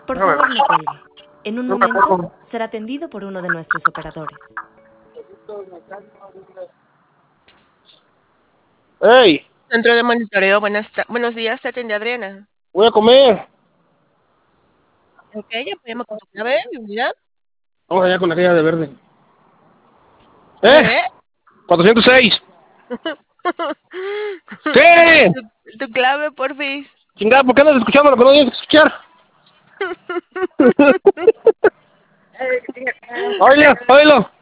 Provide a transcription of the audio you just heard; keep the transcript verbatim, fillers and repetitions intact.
Por favor, no cuelgue. En un momento será atendido por uno de nuestros operadores. ¡Ey! Centro de monitoreo, buenas buenos días, te atiende Adriana. Voy a comer. Ok, apóyame con tu clave de unidad. Vamos allá con aquella de verde. ¿Qué? ¿Eh? cuatrocientos seis. ¿Qué? Tu, tu clave, porfis. Chingada, ¿por qué andas escuchando lo que no tienes que escuchar? Oye, oílo.